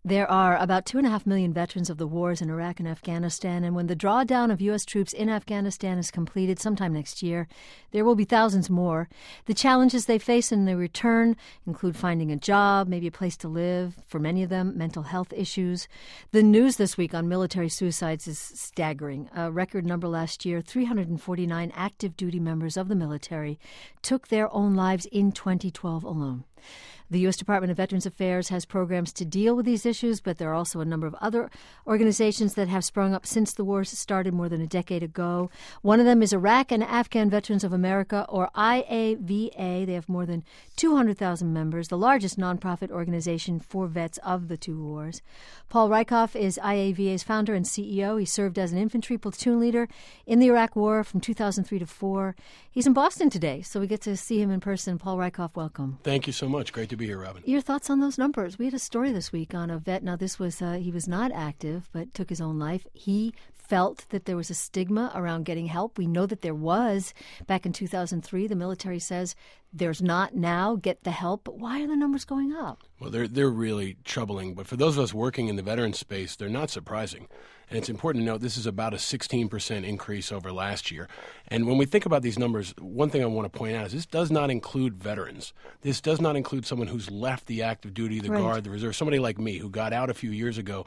There are about 2.5 million veterans of the wars in Iraq and Afghanistan, and when the drawdown of U.S. troops in Afghanistan is completed sometime next year, there will be thousands more. The challenges they face in their return include finding a job, maybe a place to live, for many of them, mental health issues. The news this week on military suicides is staggering. A record number last year, 349 active duty members of the military took their own lives in 2012 alone. The U.S. Department of Veterans Affairs has programs to deal with these issues, but there are also a number of other organizations that have sprung up since the wars started more than a decade ago. One of them is Iraq and Afghan Veterans of America, or IAVA. They have more than 200,000 members, the largest nonprofit organization for vets of the two wars. Paul Rieckhoff is IAVA's founder and CEO. He served as an infantry platoon leader in the Iraq War from 2003 to 4. He's in Boston today, so we get to see him in person. Paul Rieckhoff, welcome. Thank you so much. Great to be here, Robin. Your thoughts on those numbers? We had a story this week on a vet. Now, this was he was not active, but took his own life. He felt that there was a stigma around getting help. We know that there was back in 2003. The military says there's not now. Get the help. But why are the numbers going up? Well, they're really troubling. But for those of us working in the veteran space, they're not surprising. And it's important to note this is about a 16% increase over last year. And when we think about these numbers, one thing I want to point out is this does not include veterans. This does not include someone who's left the active duty, the Guard, the Reserve, somebody like me who got out a few years ago.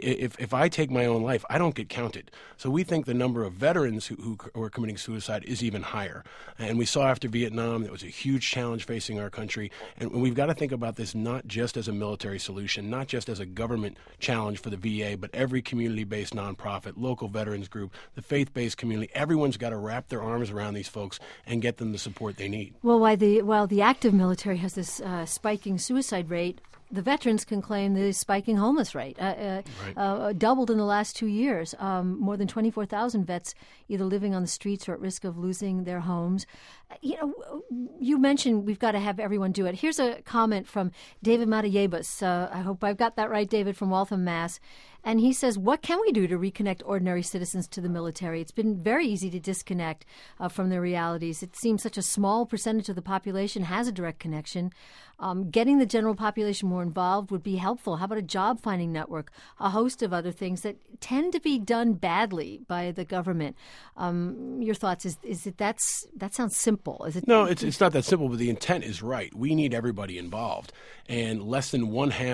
If I take my own life, I don't get counted. So we think the number of veterans who are committing suicide is even higher. And we saw after Vietnam, that was a huge challenge facing our country. And we've got to think about this not just as a military solution, not just as a government challenge for the VA, but every community-based nonprofit, local veterans group, the faith-based community. Everyone's got to wrap their arms around these folks and get them the support they need. Well, while the active military has this spiking suicide rate, the veterans can claim the spiking homeless rate, doubled in the last 2 years. More than 24,000 vets either living on the streets or at risk of losing their homes. You mentioned we've got to have everyone do it. Here's a comment from David Matayebas. I hope I've got that right, David, from Waltham, Mass. And he says, what can we do to reconnect ordinary citizens to the military? It's been very easy to disconnect from their realities. It seems such a small percentage of the population has a direct connection. Getting the general population more involved would be helpful. How about a job-finding network? A host of other things that tend to be done badly by the government. Your thoughts, is it that sounds simple? Is it? No, it's not that simple, but the intent is right. We need everybody involved. And less than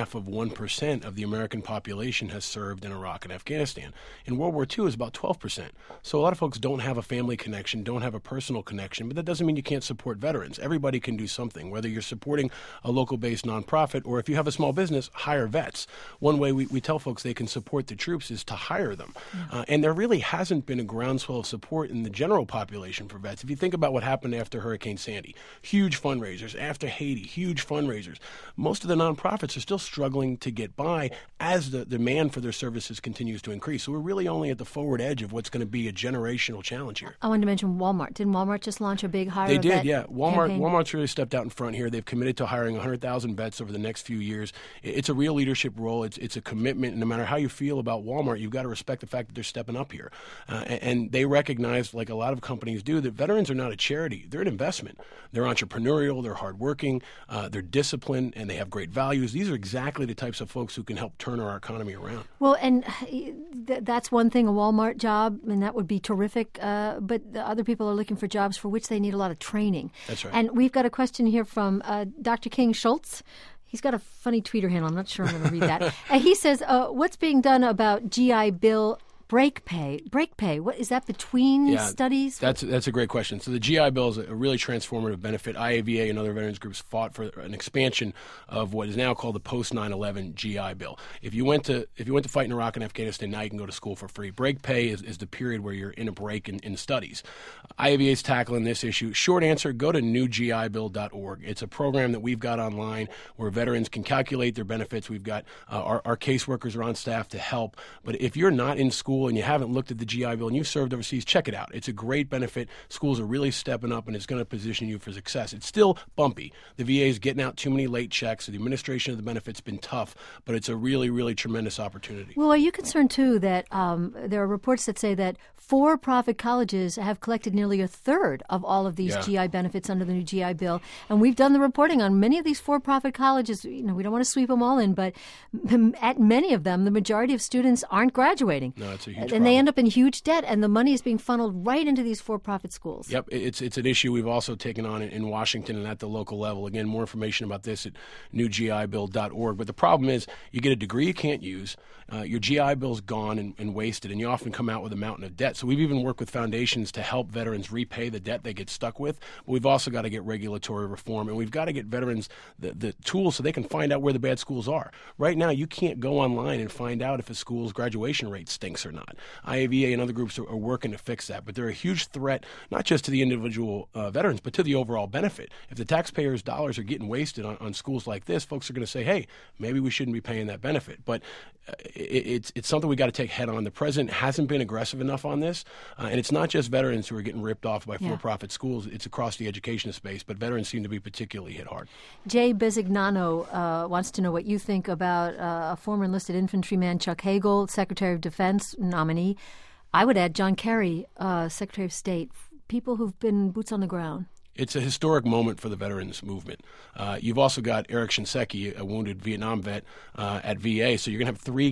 0.5% of the American population has served in Iraq and Afghanistan. In World War II, it was about 12%. So a lot of folks don't have a family connection, don't have a personal connection, but that doesn't mean you can't support veterans. Everybody can do something, whether you're supporting a local-based nonprofit or if you have a small business, hire vets. One way we tell folks they can support the troops is to hire them. And there really hasn't been a groundswell of support in the general population for vets. If you think about what happened after Hurricane Sandy, huge fundraisers. After Haiti, huge fundraisers. Most of the nonprofits are still struggling to get by as the demand for their services continues to increase. So we're really only at the forward edge of what's going to be a generational challenge here. I wanted to mention Walmart. Didn't Walmart just launch a big hire? They did, vet yeah. campaign? Walmart's really stepped out in front here. They've committed to hiring 100,000 vets over the next few years. It's a real leadership role. It's a commitment. And no matter how you feel about Walmart, you've got to respect the fact that they're stepping up here. And they recognize, like a lot of companies do, that veterans are not a charity. They're an investment. They're entrepreneurial. They're hardworking. They're disciplined, and they have great values. These are exactly the types of folks who can help turn our economy around. Well, and that's one thing, a Walmart job, and that would be terrific. But the other people are looking for jobs for which they need a lot of training. That's right. And we've got a question here from Dr. King Schultz. He's got a funny Twitter handle. I'm not sure I'm going to read that. He says, what's being done about GI Bill break pay? What is that, between studies? That's a great question. So the GI Bill is a really transformative benefit. IAVA and other veterans groups fought for an expansion of what is now called the post 9/11 GI Bill. If you went to fight in Iraq and Afghanistan, now you can go to school for free. Break pay is the period where you're in a break in studies. IAVA is tackling this issue. Short answer: go to newgibill.org. It's a program that we've got online where veterans can calculate their benefits. We've got our caseworkers are on staff to help. But if you're not in school school and you haven't looked at the GI Bill and you've served overseas, check it out. It's a great benefit. Schools are really stepping up, and it's going to position you for success. It's still bumpy. The VA is getting out too many late checks. So the administration of the benefit's been tough, but it's a really, really tremendous opportunity. Well, are you concerned, too, that there are reports that say that for-profit colleges have collected nearly a third of all of these GI benefits under the new GI Bill? And we've done the reporting on many of these for-profit colleges. We don't want to sweep them all in, but at many of them, the majority of students aren't graduating. No, it's a huge problem. And they end up in huge debt, and the money is being funneled right into these for-profit schools. Yep, it's an issue we've also taken on in Washington and at the local level. Again, more information about this at newgibill.org. But the problem is you get a degree you can't use, your GI Bill's gone and wasted, and you often come out with a mountain of debt. So we've even worked with foundations to help veterans repay the debt they get stuck with. But we've also got to get regulatory reform, and we've got to get veterans the tools so they can find out where the bad schools are. Right now, you can't go online and find out if a school's graduation rate stinks or not. IAVA and other groups are working to fix that, but they're a huge threat, not just to the individual veterans, but to the overall benefit. If the taxpayers' dollars are getting wasted on schools like this, folks are going to say, hey, maybe we shouldn't be paying that benefit. But it's something we got to take head on. The president hasn't been aggressive enough on this, and it's not just veterans who are getting ripped off by for-profit schools. It's across the education space, but veterans seem to be particularly hit hard. Jay Bisignano wants to know what you think about a former enlisted infantryman, Chuck Hagel, Secretary of Defense nominee. I would add John Kerry, Secretary of State, people who've been boots on the ground. It's a historic moment for the veterans movement. You've also got Eric Shinseki, a wounded Vietnam vet at VA. So you're going to have three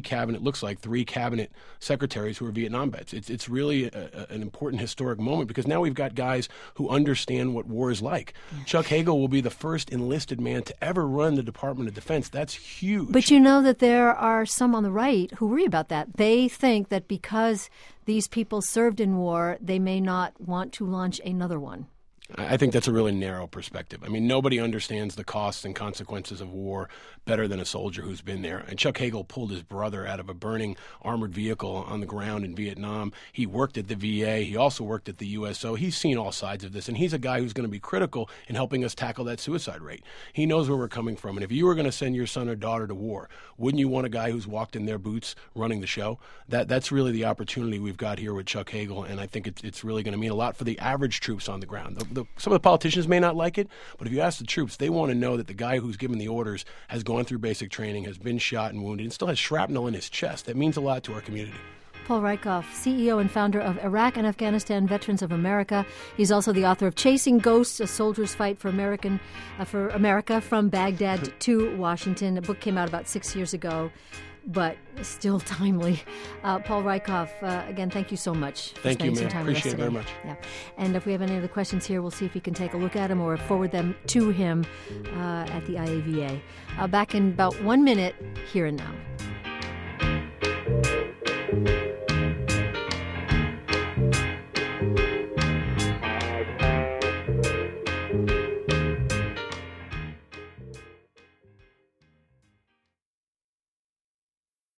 cabinet secretaries who are Vietnam vets. It's really an important historic moment because now we've got guys who understand what war is like. Yeah. Chuck Hagel will be the first enlisted man to ever run the Department of Defense. That's huge. But you know that there are some on the right who worry about that. They think that because these people served in war, they may not want to launch another one. I think that's a really narrow perspective. I mean, nobody understands the costs and consequences of war better than a soldier who's been there. And Chuck Hagel pulled his brother out of a burning armored vehicle on the ground in Vietnam. He worked at the VA. He also worked at the USO. He's seen all sides of this, and he's a guy who's going to be critical in helping us tackle that suicide rate. He knows where we're coming from. And if you were going to send your son or daughter to war, wouldn't you want a guy who's walked in their boots running the show? That's really the opportunity we've got here with Chuck Hagel, and I think it's really going to mean a lot for the average troops on the ground. Some of the politicians may not like it, but if you ask the troops, they want to know that the guy who's given the orders has gone through basic training, has been shot and wounded, and still has shrapnel in his chest. That means a lot to our community. Paul Rieckhoff, CEO and founder of Iraq and Afghanistan Veterans of America. He's also the author of Chasing Ghosts, A Soldier's Fight for America from Baghdad to Washington. The book came out about 6 years ago, but still timely. Paul Rieckhoff, again, thank you so much. Thank you, man. Appreciate it very much. Yeah. And if we have any other questions here, we'll see if we can take a look at them or forward them to him at the IAVA. Back in about 1 minute, Here and Now.